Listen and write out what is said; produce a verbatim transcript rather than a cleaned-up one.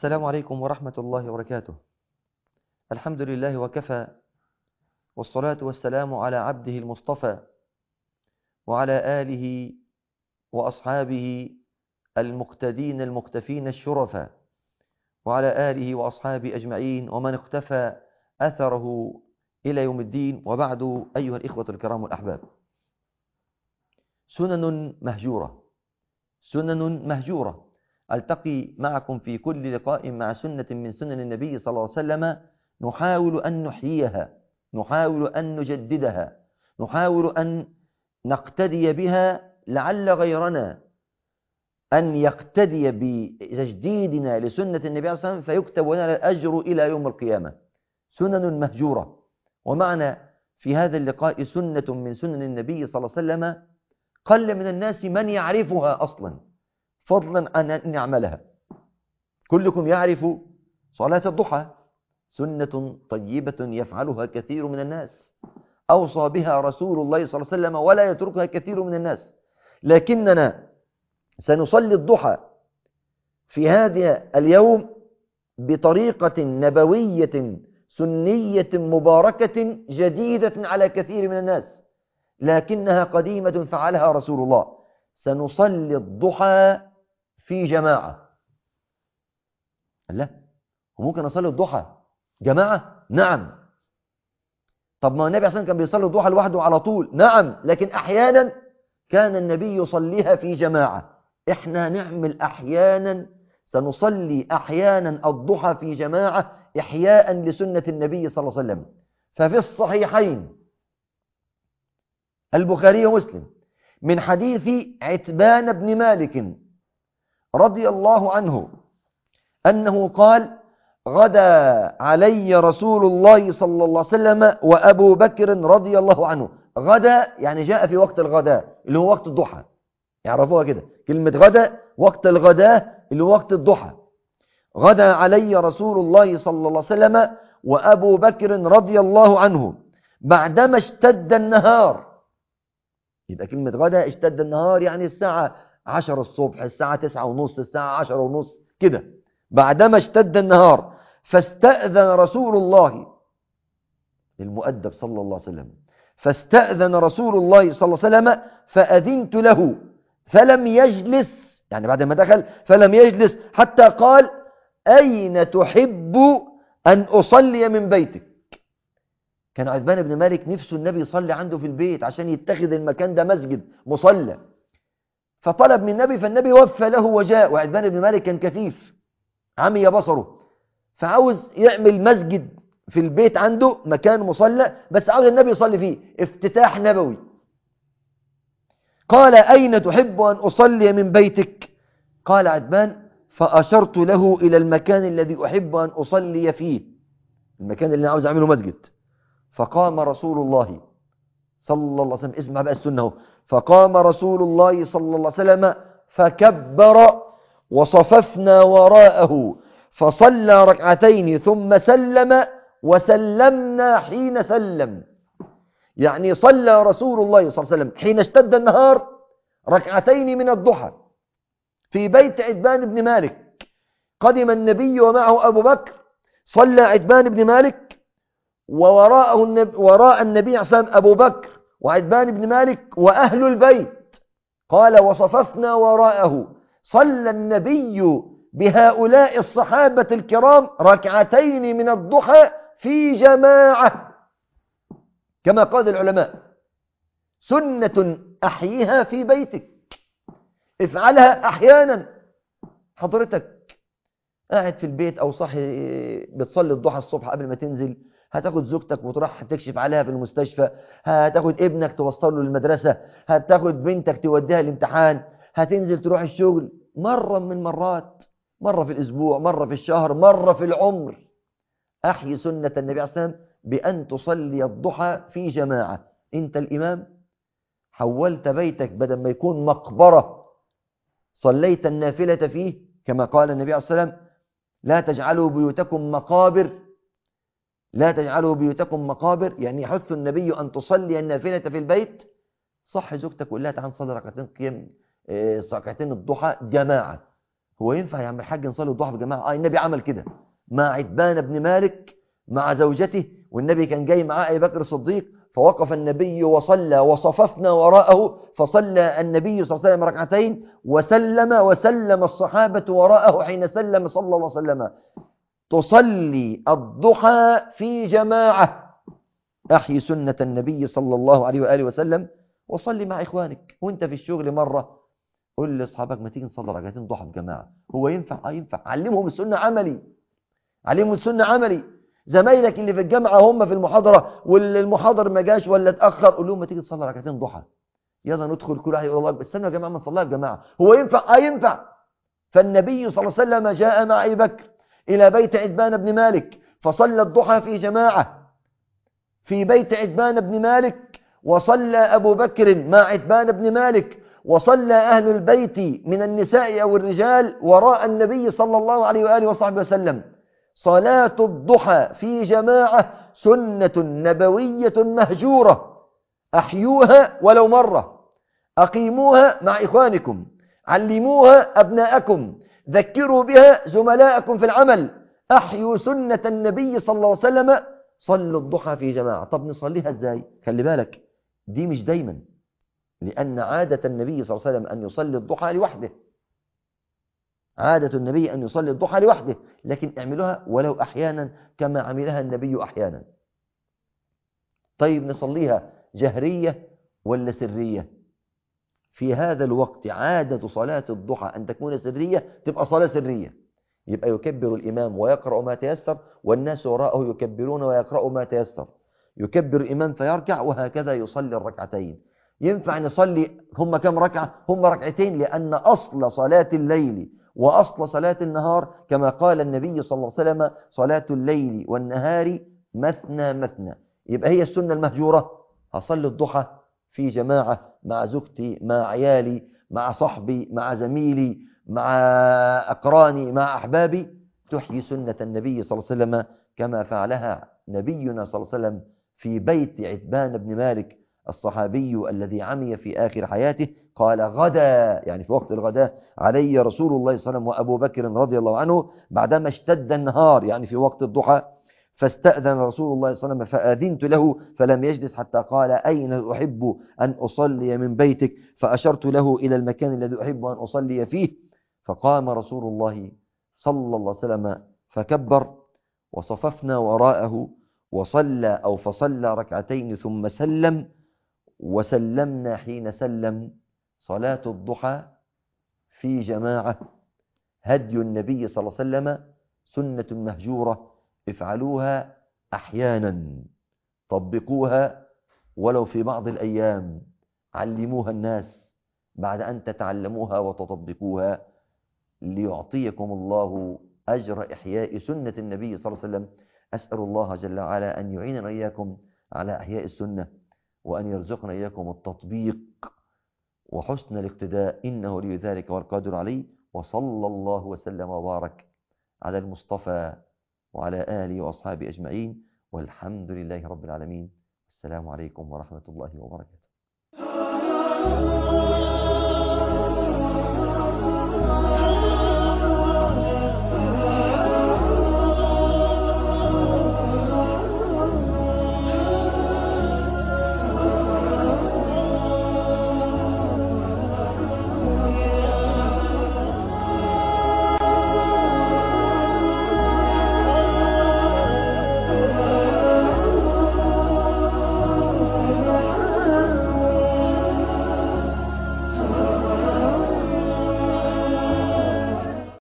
السلام عليكم ورحمة الله وبركاته. الحمد لله وكفى، والصلاة والسلام على عبده المصطفى وعلى آله وأصحابه المقتدين المقتفين الشرفاء، وعلى آله وأصحابه أجمعين ومن اقتفى أثره إلى يوم الدين. وبعد، أيها الإخوة الكرام الأحباب، سنن مهجورة سنن مهجورة ألتقي معكم في كل لقاء مع سنة من سنن النبي صلى الله عليه وسلم، نحاول أن نحييها، نحاول أن نجددها، نحاول أن نقتدي بها، لعل غيرنا أن يقتدي بتجديدنا لسنة النبي صلى الله عليه وسلم فيكتب لنا الأجر إلى يوم القيامة. سنن مهجورة. ومعنا في هذا اللقاء سنة من سنن النبي صلى الله عليه وسلم قل من الناس من يعرفها أصلا، فضلا عن أن يعملها. كلكم يعرف صلاة الضحى، سنة طيبة يفعلها كثير من الناس، أوصى بها رسول الله صلى الله عليه وسلم ولا يتركها كثير من الناس. لكننا سنصلي الضحى في هذا اليوم بطريقة نبوية سنية مباركة جديدة على كثير من الناس، لكنها قديمة فعلها رسول الله. سنصلي الضحى في جماعة. لا، وممكن نصلي الضحى جماعة؟ نعم. طب ما النبي عليه الصلاة والسلام كان بيصلي الضحى لوحده على طول؟ نعم، لكن أحيانا كان النبي يصليها في جماعة. إحنا نعمل أحيانا، سنصلي أحيانا الضحى في جماعة إحياء لسنة النبي صلى الله عليه وسلم. ففي الصحيحين البخاري ومسلم من حديث عتبان بن مالك رضي الله عنه أنه قال: غدا علي رسول الله صلى الله عليه وسلم وأبو بكر رضي الله عنه. غدا يعني جاء في وقت الغداء اللي هو وقت الضحى، يعرفوها كده، كلمة غدا وقت الغداء اللي هو وقت الضحى. غدا علي رسول الله صلى الله عليه وسلم وأبو بكر رضي الله عنه بعدما اشتد النهار. يبقى كلمة غدا اشتد النهار يعني الساعة عشر الصبح، الساعة تسعة ونص، الساعة عشر ونص كده، بعدما اشتد النهار. فاستأذن رسول الله، المؤدب صلى الله عليه وسلم، فاستأذن رسول الله صلى الله عليه وسلم فأذنت له فلم يجلس، يعني بعد ما دخل فلم يجلس حتى قال: أين تحب أن أصلي من بيتك؟ كان عتبان بن مالك نفسه النبي يصلي عنده في البيت عشان يتخذ المكان ده مسجد مصلى، فطلب من النبي، فالنبي وفى له وجاء. وعتبان بن مالك كان كفيف عمي بصره، فعاوز يعمل مسجد في البيت عنده، مكان مصلى، بس عاوز النبي يصلي فيه، افتتاح نبوي. قال: أين تحب أن أصلي من بيتك؟ قال عتبان: فأشرت له إلى المكان الذي أحب أن أصلي فيه، المكان اللي عاوز أعمله مسجد. فقام رسول الله صلى الله عليه وسلم، اسمع بقى السنة، فقام رسول الله صلى الله عليه وسلم فكبر وصففنا وراءه فصلى ركعتين ثم سلم وسلمنا حين سلم. يعني صلى رسول الله صلى الله عليه وسلم حين اشتد النهار ركعتين من الضحى في بيت عتبان بن مالك. قدم النبي ومعه أبو بكر، صلى عتبان بن مالك ووراءه النبي وراء النبي عصام أبو بكر وعتبان بن مالك وأهل البيت. قال: وصففنا وراءه. صلى النبي بهؤلاء الصحابة الكرام ركعتين من الضحى في جماعة، كما قال العلماء: سنة أحييها في بيتك، افعلها أحيانا. حضرتك قاعد في البيت أو صاحي بتصلي الضحى الصبح قبل ما تنزل، هتاخد زوجتك وتروح تكشف عليها في المستشفى، هتاخد ابنك توصله للمدرسة، هتاخد بنتك توديها الامتحان، هتنزل تروح الشغل، مرة من مرات، مرة في الأسبوع، مرة في الشهر، مرة في العمر. أحيي سنة النبي عليه الصلاة والسلام بأن تصلي الضحى في جماعة. أنت الإمام، حولت بيتك بدل ما يكون مقبرة صليت النافلة فيه، كما قال النبي عليه الصلاة والسلام: لا تجعلوا بيوتكم مقابر، لا تجعلوا بيوتكم مقابر، يعني يحث النبي أن تصلي النافلة في البيت. صح زوجتك وقول لها: تعال نصلي ركعتين قيام، ركعتين الضحى جماعة. هو ينفع يا عم الحاج نصلي الضحى في جماعة؟ آه النبي عمل كده مع عتبان بن مالك مع زوجته، والنبي كان جاي معاه أبي بكر الصديق، فوقف النبي وصلى وصففنا وراءه، فصلى النبي صلى الله عليه وسلم ركعتين وسلم، وسلم الصحابة وراءه حين سلم صلى الله عليه وسلم. تصلي الضحى في جماعة، أحيي سنة النبي صلى الله عليه وآله وسلم، وصلي مع إخوانك. وانت في الشغل مرة قل لأصحابك ما تيجي نصلي ركعتين ضحى في جماعة. هو ينفع؟ آه ينفع. علمهم السنة عملي، علمهم السنة عملي. زمايلك اللي في الجامعة هم في المحاضرة والمحاضر ما جاش ولا اتأخر، قول لهم ما تيجي تصلي ركعتين ضحى، يلا ندخل كل واحد يقول الله استنوا يا جماعة ما نصليها في جماعة. هو ينفع؟ آه ينفع. فالنبي صلى الله عليه وسلم جاء مع أبي بكر إلى بيت عتبان بن مالك فصلى الضحى في جماعة في بيت عتبان بن مالك، وصلى أبو بكر مع عتبان بن مالك، وصلى أهل البيت من النساء أو الرجال وراء النبي صلى الله عليه وآله وصحبه وسلم. صلاة الضحى في جماعة سنة نبوية مهجورة، أحيوها ولو مرة، أقيموها مع إخوانكم، علموها أبناءكم، ذكروا بها زملاءكم في العمل، أحيوا سنة النبي صلى الله عليه وسلم. صلوا الضحى في جماعة. طب نصليها ازاي؟ خلي بالك دي مش دايما، لأن عادة النبي صلى الله عليه وسلم أن يصلي الضحى لوحده، عادة النبي أن يصلي الضحى لوحده، لكن اعملوها ولو أحيانا كما عملها النبي أحيانا. طيب نصليها جهرية ولا سرية؟ في هذا الوقت عادة صلاة الضحى أن تكون سرية، تبقى صلاة سرية، يبقى يكبر الإمام ويقرأ ما تيسر والناس وراءه يكبرون ويقرأوا ما تيسر، يكبر الإمام فيركع، وهكذا يصلي الركعتين. ينفع نصلي هم كم ركعة؟ هم ركعتين، لأن أصل صلاة الليل وأصل صلاة النهار كما قال النبي صلى الله عليه وسلم صلاة الليل والنهار مثنى مثنى. يبقى هي السنة المهجورة، هصلي الضحى في جماعة مع زوجتي مع عيالي مع صحبي مع زميلي مع أقراني مع أحبابي، تحيي سنة النبي صلى الله عليه وسلم كما فعلها نبينا صلى الله عليه وسلم في بيت عتبان بن مالك الصحابي الذي عمي في آخر حياته. قال غدا، يعني في وقت الغداء، علي رسول الله صلى الله عليه وسلم وأبو بكر رضي الله عنه بعدما اشتد النهار، يعني في وقت الضحى، فاستأذن رسول الله صلى الله عليه وسلم فآذنت له فلم يجلس حتى قال أين أحب أن أصلي من بيتك؟ فأشرت له إلى المكان الذي أحب أن أصلي فيه، فقام رسول الله صلى الله عليه وسلم فكبر، وصففنا وراءه وصلى أو فصلى ركعتين ثم سلم، وسلمنا حين سلم. صلاة الضحى في جماعة هدي النبي صلى الله عليه وسلم، سنة مهجورة، افعلوها أحيانا، طبقوها ولو في بعض الأيام، علموها الناس بعد أن تتعلموها وتطبقوها، ليعطيكم الله أجر إحياء سنة النبي صلى الله عليه وسلم. أسأل الله جل وعلا أن يعيننا إياكم على إحياء السنة، وأن يرزقنا إياكم التطبيق وحسن الاقتداء، إنه لي ذلك والقادر عليه. وصلى الله وسلم وبارك على المصطفى وعلى آله وأصحابه أجمعين، والحمد لله رب العالمين. السلام عليكم ورحمة الله وبركاته.